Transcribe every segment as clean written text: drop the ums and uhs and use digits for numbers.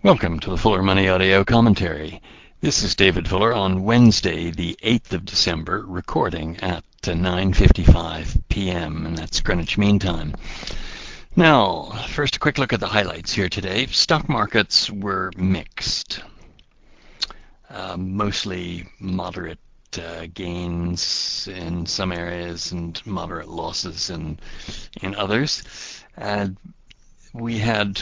Welcome to the Fuller Money Audio Commentary. This is David Fuller on Wednesday, the 8th of December, recording at 9:55 p.m., and that's Greenwich Mean Time. Now, first a quick look at the highlights here today. Stock markets were mixed. Mostly moderate gains in some areas and moderate losses in others. We had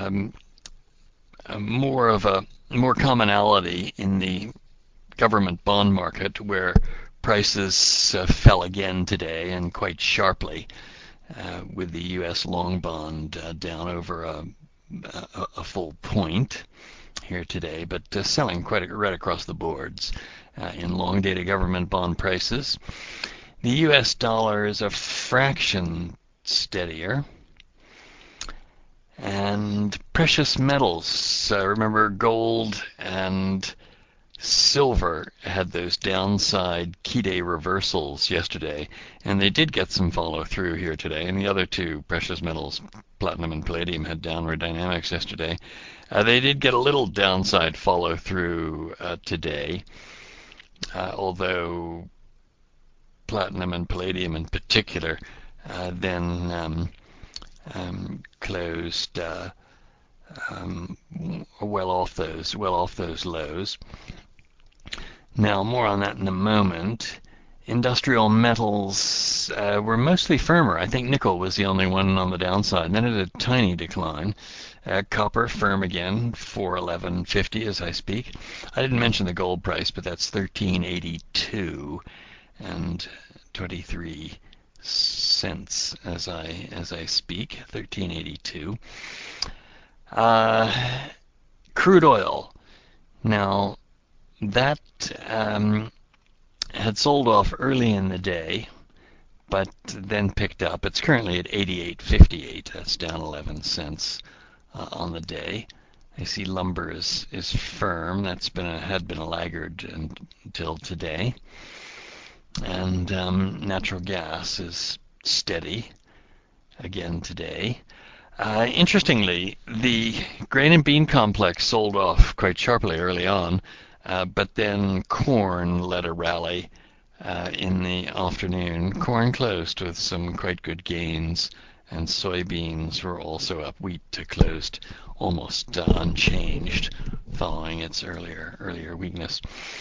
more commonality in the government bond market, where prices fell again today, and quite sharply, with the U.S. long bond down over a full point here today, but selling right across the boards in long-dated government bond prices. The U.S. dollar is a fraction steadier. And precious metals, remember gold and silver had those downside key day reversals yesterday, and they did get some follow through here today. And the other two precious metals, platinum and palladium, had downward dynamics yesterday. They did get a little downside follow through today, although platinum and palladium in particular then closed well off those lows. Now, more on that in a moment. Industrial metals were mostly firmer. I think nickel was the only one on the downside, and then it had a tiny decline. Copper firm again, 411.50 as I speak. I didn't mention the gold price, but that's 1382 and 23 cents as I speak, 1382. Crude oil. Now, that had sold off early in the day, but then picked up. It's currently at 88.58. That's down 11 cents on the day. I see lumber is firm. That's had been a laggard until today. And natural gas is steady again today. Interestingly, the grain and bean complex sold off quite sharply early on, but then corn led a rally in the afternoon. Corn closed with some quite good gains, and soybeans were also up. Wheat closed almost unchanged following its earlier weakness.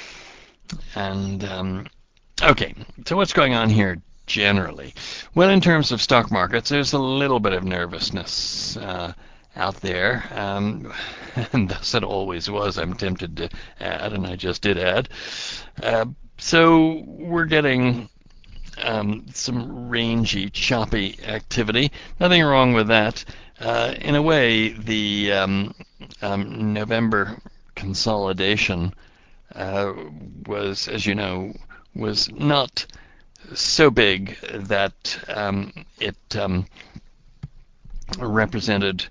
And okay, so what's going on here generally? Well, in terms of stock markets, there's a little bit of nervousness out there, and thus it always was, I'm tempted to add, and I just did add. So we're getting some rangy, choppy activity. Nothing wrong with that. In a way, the November consolidation was, as you know, was not so big that it represented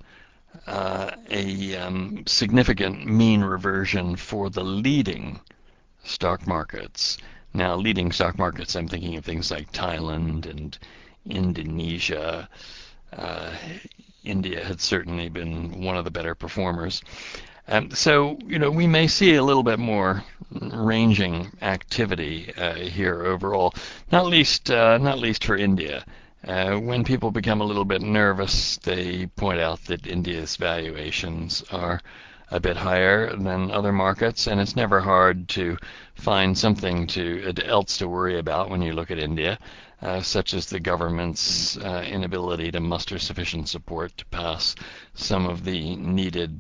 a significant mean reversion for the leading stock markets. Now, leading stock markets, I'm thinking of things like Thailand and Indonesia. India had certainly been one of the better performers. So, we may see a little bit more ranging activity here overall, not least for India. When people become a little bit nervous, they point out that India's valuations are a bit higher than other markets, and it's never hard to find something else to worry about when you look at India, such as the government's inability to muster sufficient support to pass some of the needed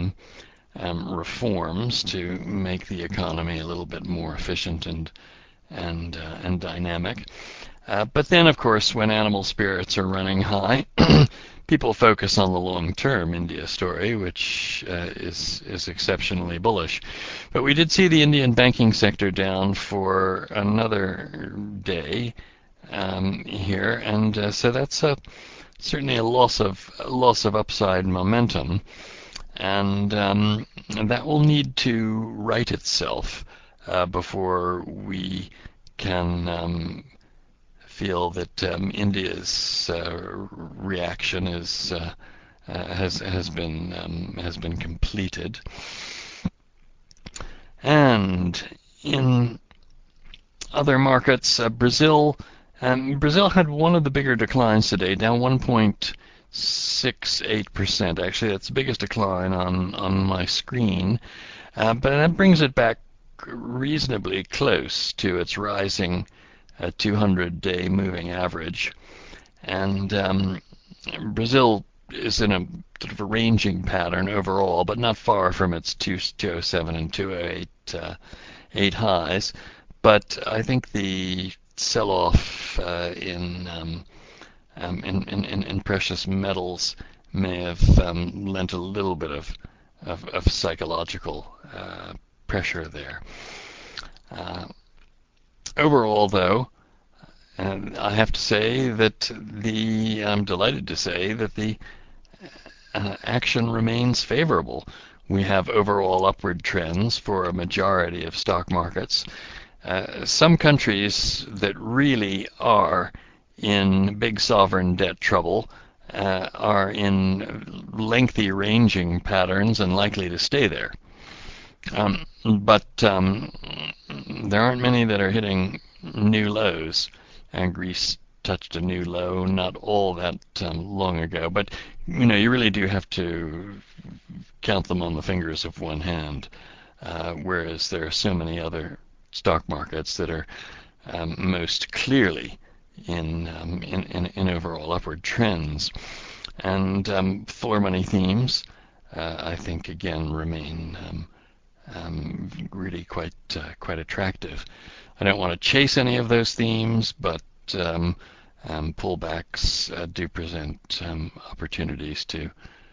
reforms to make the economy a little bit more efficient and dynamic. But then, of course, when animal spirits are running high, people focus on the long-term India story, which is exceptionally bullish. But we did see the Indian banking sector down for another day here, and so that's certainly a loss of upside momentum. And that will need to right itself before we can feel that India's reaction is has been completed. And in other markets, Brazil had one of the bigger declines today, down 1.68%. Actually, that's the biggest decline on my screen, but that brings it back reasonably close to its rising 200-day moving average. And Brazil is in a sort of a ranging pattern overall, but not far from its 207 and 208 highs. But I think the sell-off in precious metals may have lent a little bit of psychological pressure there. Overall, though, I have to say that I'm delighted to say that the action remains favorable. We have overall upward trends for a majority of stock markets. Some countries that really are in big sovereign debt trouble are in lengthy ranging patterns and likely to stay there. But there aren't many that are hitting new lows. And Greece touched a new low not all that long ago. But you really do have to count them on the fingers of one hand, whereas there are so many other stock markets that are most clearly in overall upward trends. And floor money themes, I think, again remain really quite attractive. I don't want to chase any of those themes, but pullbacks do present opportunities to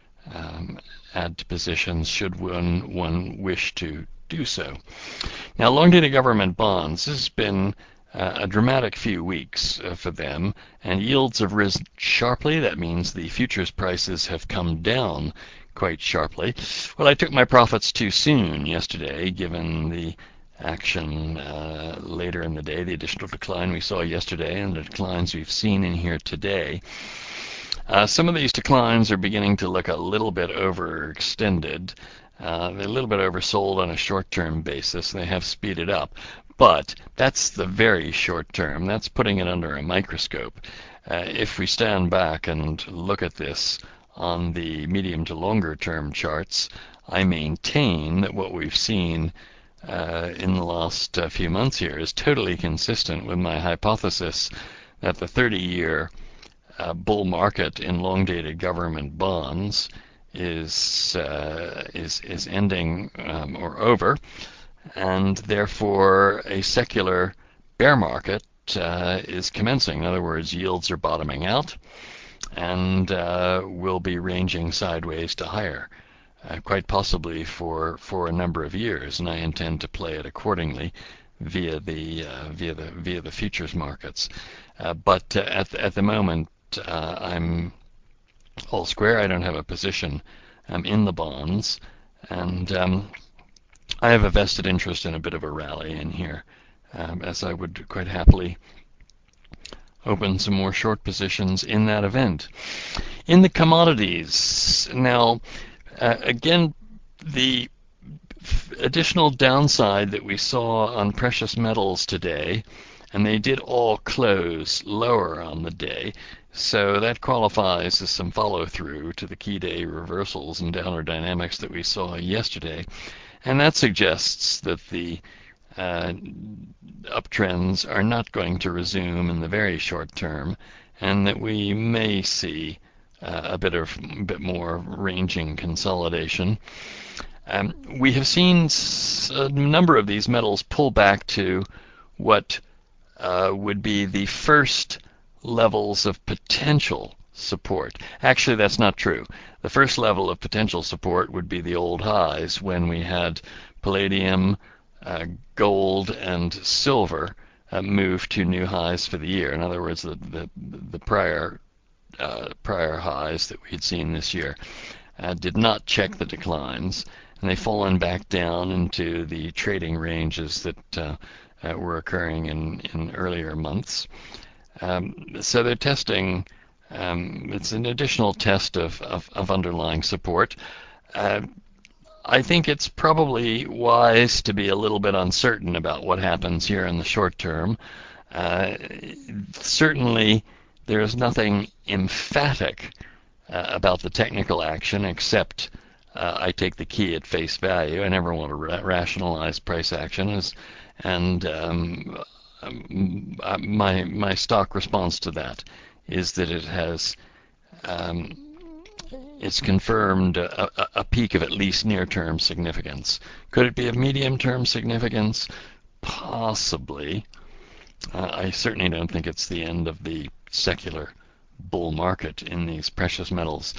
add to positions should one wish to do so. Now, long-dated government bonds, this has been a dramatic few weeks for them, and yields have risen sharply. That means the futures prices have come down quite sharply. Well, I took my profits too soon yesterday, given the action later in the day, the additional decline we saw yesterday and the declines we've seen in here today. Some of these declines are beginning to look a little bit overextended. They're a little bit oversold on a short-term basis. They have speeded up. But that's the very short term. That's putting it under a microscope. If we stand back and look at this on the medium to longer term charts, I maintain that what we've seen in the last few months here is totally consistent with my hypothesis that the 30-year bull market in long-dated government bonds is ending or over, and therefore a secular bear market is commencing. In other words, yields are bottoming out and will be ranging sideways to higher, quite possibly for a number of years, and I intend to play it accordingly via the futures markets. But at the moment, I'm all square. I don't have a position in the bonds, and I have a vested interest in a bit of a rally in here, as I would quite happily open some more short positions in that event. In the commodities, now, again, the additional downside that we saw on precious metals today, and they did all close lower on the day, so that qualifies as some follow-through to the key day reversals and downward dynamics that we saw yesterday. And that suggests that the uptrends are not going to resume in the very short term, and that we may see a bit more ranging consolidation. We have seen a number of these metals pull back to what would be the first levels of potential support. Actually, that's not true. The first level of potential support would be the old highs when we had palladium, gold, and silver move to new highs for the year. In other words, the prior highs that we had seen this year did not check the declines, and they've fallen back down into the trading ranges that were occurring in earlier months. So they're testing It's an additional test of underlying support. I think it's probably wise to be a little bit uncertain about what happens here in the short term. Certainly, there's nothing emphatic about the technical action except I take the key at face value. I never want to rationalize price action, and my stock response to that is that it has it's confirmed a peak of at least near-term significance. Could it be of medium-term significance? Possibly. I certainly don't think it's the end of the secular bull market in these precious metals.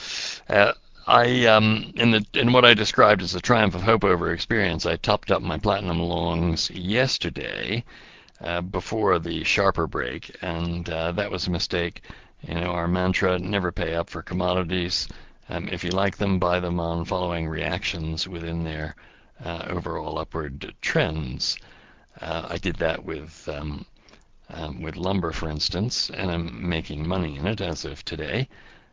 In what I described as a triumph of hope over experience, I topped up my platinum longs yesterday before the sharper break, and that was a mistake. Our mantra: never pay up for commodities. If you like them, buy them on following reactions within their overall upward trends. I did that with lumber, for instance, and I'm making money in it as of today,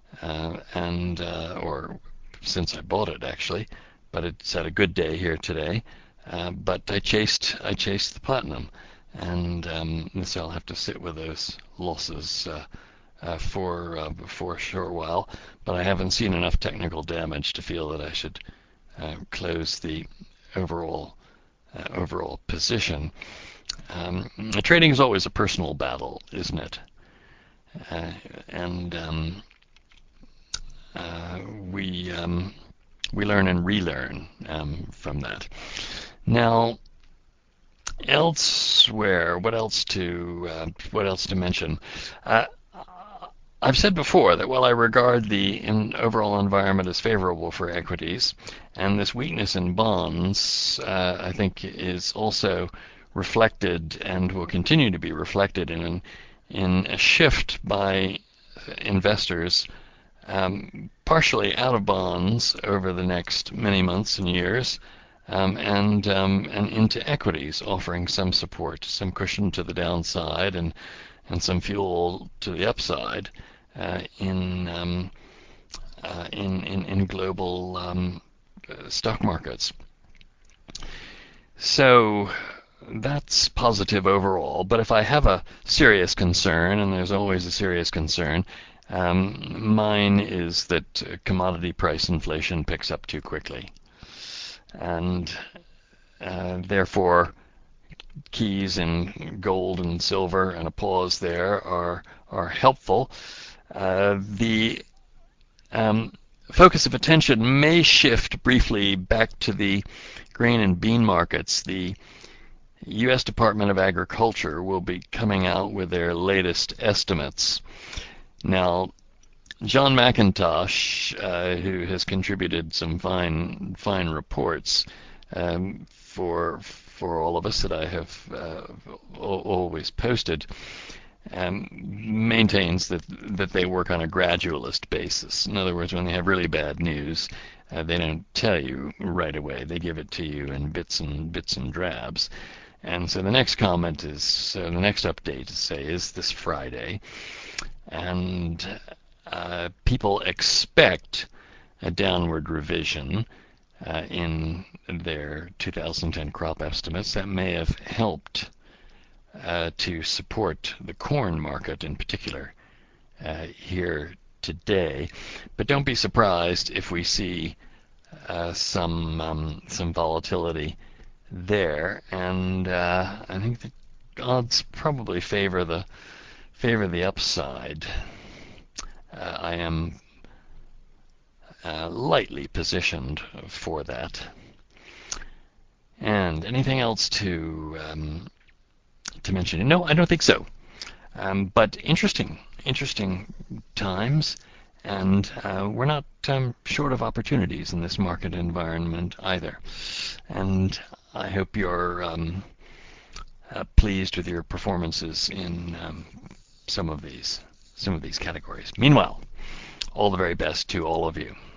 or since I bought it actually. But it's had a good day here today. But I chased the platinum, and so I'll have to sit with those losses for a short while. But I haven't seen enough technical damage to feel that I should close the overall position. Trading is always a personal battle, isn't it? And we learn and relearn from that. Now, elsewhere, what else to mention? I've said before that while I regard the overall environment as favorable for equities, and this weakness in bonds, I think, is also reflected and will continue to be reflected in a shift by investors partially out of bonds over the next many months and years, and into equities, offering some support, some cushion to the downside, and some fuel to the upside in global stock markets. So that's positive overall. But if I have a serious concern, and there's always a serious concern, mine is that commodity price inflation picks up too quickly, and therefore keys in gold and silver and a pause there are helpful. The focus of attention may shift briefly back to the grain and bean markets. The U.S. Department of Agriculture will be coming out with their latest estimates. Now, John McIntosh, who has contributed some fine reports for all of us that I have always posted, maintains that they work on a gradualist basis. In other words, when they have really bad news, they don't tell you right away. They give it to you in bits and drabs. And so the next comment is, the next update, say, is this Friday, and people expect a downward revision in their 2010 crop estimates. That may have helped to support the corn market in particular here today. But don't be surprised if we see some volatility there, and I think the odds probably favor the upside. I am lightly positioned for that. And anything else to mention? No, I don't think so. But interesting times, and we're not short of opportunities in this market environment either. And I hope you're pleased with your performances in some of these categories. Meanwhile, all the very best to all of you.